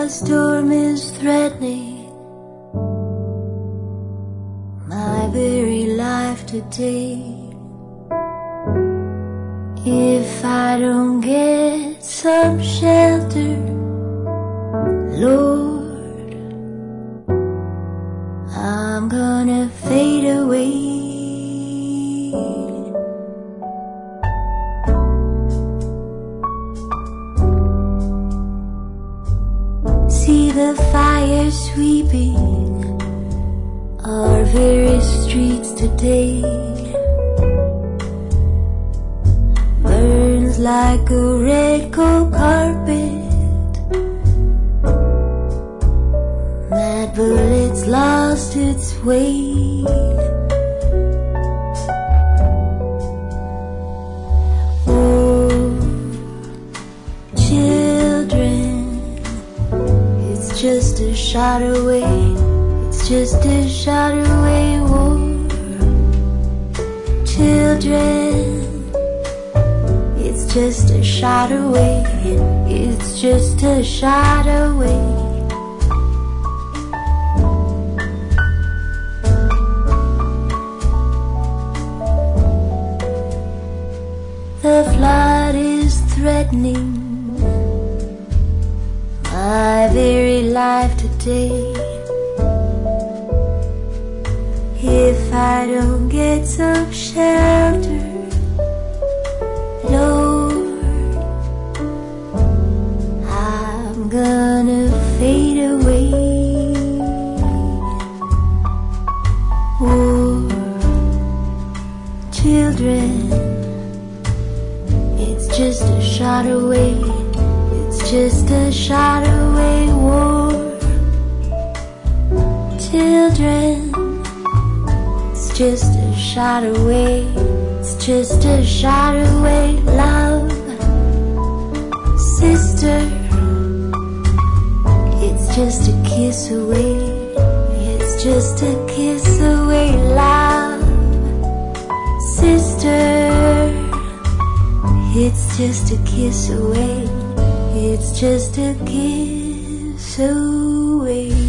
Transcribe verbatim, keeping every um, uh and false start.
a storm is threatening my very life today. If I don't get some shelter, Lord, I'm gonna fade away. See the fire sweeping our very streets today. Burns like a red cold carpet. That bullet's lost its way. Oh, children, it's just a shot away. It's just a shot away. War, children, it's just a shot away. It's just a shot away. The flood is threatening my very life today. If I don't get some shelter, Lord, I'm gonna fade away. Oh, children, it's just a shot away. It's just a shot away. War, children, it's just a shot away. It's just a shot away. Love, sister, it's just a kiss away. It's just a kiss away. Love, sister, it's just a kiss away. It's just a kiss away.